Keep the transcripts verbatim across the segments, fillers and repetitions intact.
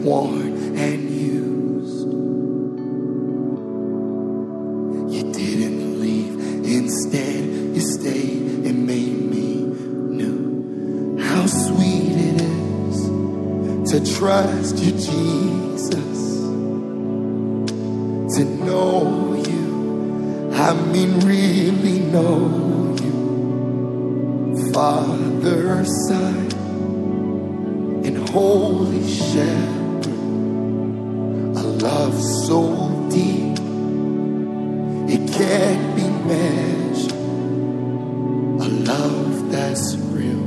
worn and used. You didn't leave, instead you stayed and made me new. How sweet it is to trust you, Jesus, to know you, I mean really know you. Father, Son, and Holy Shepherd, a love so deep it can't be measured, a love that's real,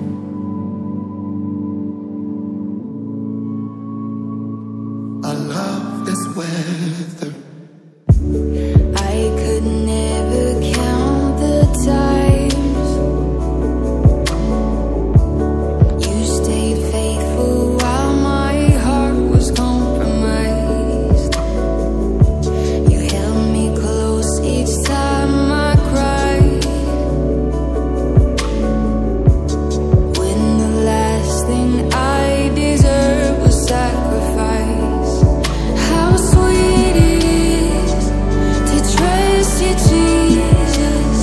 a love that's weathered. I could never count the times you stayed faithful while my heart was compromised. You held me close each time I cried, when the last thing I deserved was sacrifice. How sweet it is to trust you, Jesus,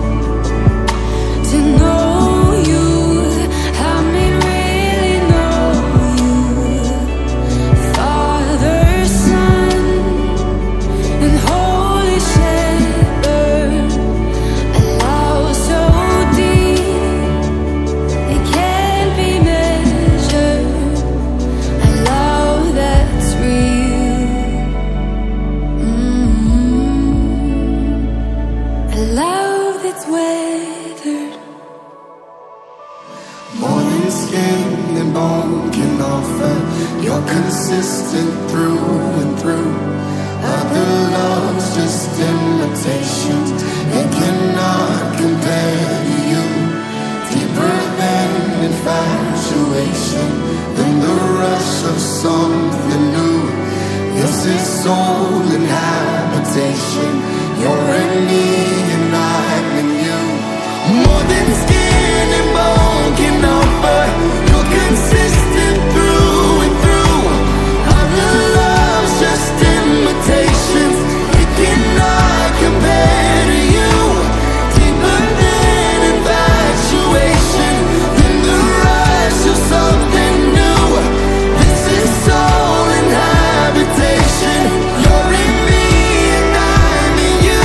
to know you, I mean really know you. Father, Son, and Holy Shepherd, a love so deep it can't be measured, a love that's real, mm, a love that's weathered. More than skin and bone can offer, you're consistent through and through. Other love's just imitations, it cannot compare to you. Deeper than infatuation, than the rush of something new. This is soul inhabitation, you're in me and I'm in you. More than skin and bone can offer, you're consistent through and through. Other love's just imitations, it cannot compare to you. Deeper than infatuation, than the rush of something new. This is soul inhabitation, you're in me and I'm in you.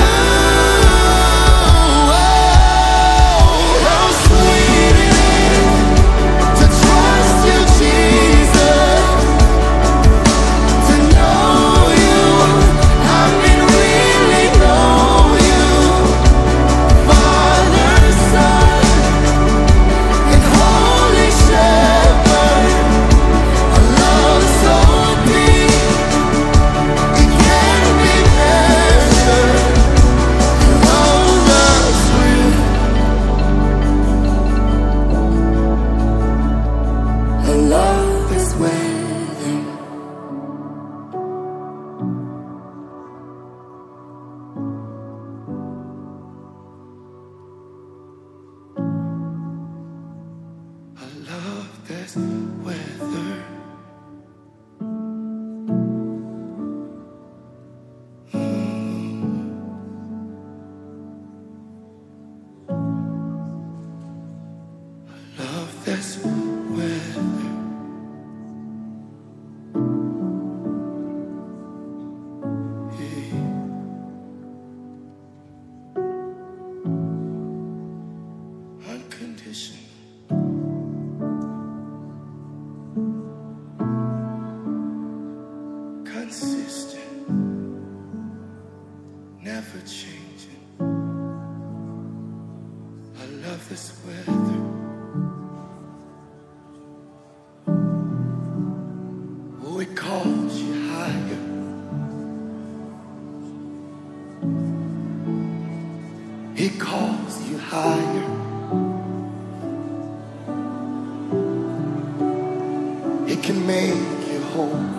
Oh, how sweet it is to trust you, Jesus, to know you, I mean really know you. Father, Son, and Holy Shepherd, a love so deep it can't be measured, a love that's real, a love that's weathered. A love that's weathered. Love that's weathered. Hey. Unconditional. Consistent. Never changing. A love that's weathered. Oh, it calls you higher. It calls you higher. It can make you whole.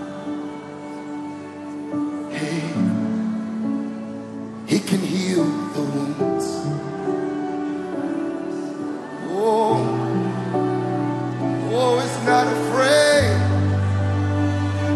Hey, it can heal the wounds. Oh, oh, it's not afraid.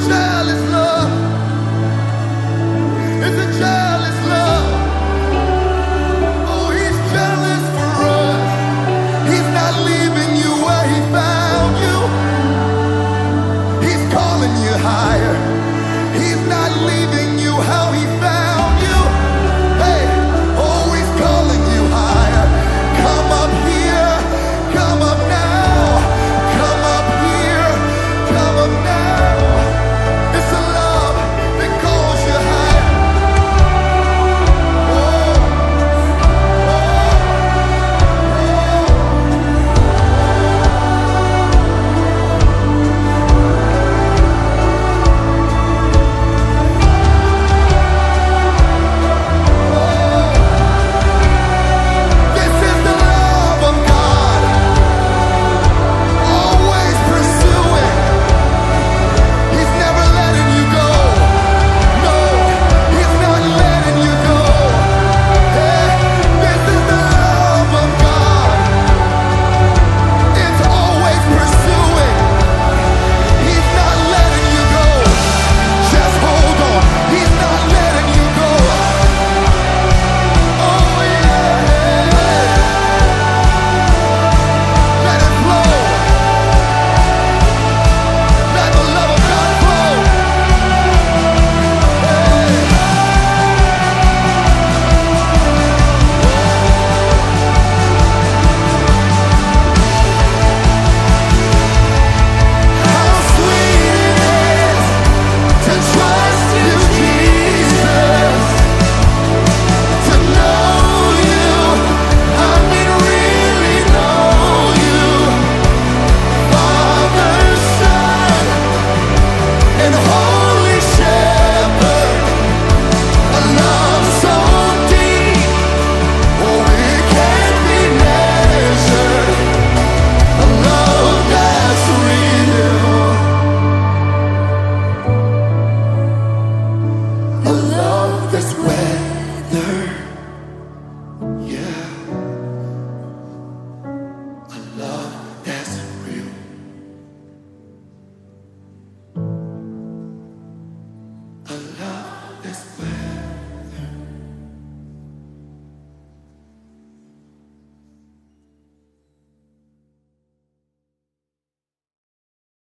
jealous love. It's a jealous love. Oh, he's jealous for us. He's not leaving you where he found you. He's calling you higher.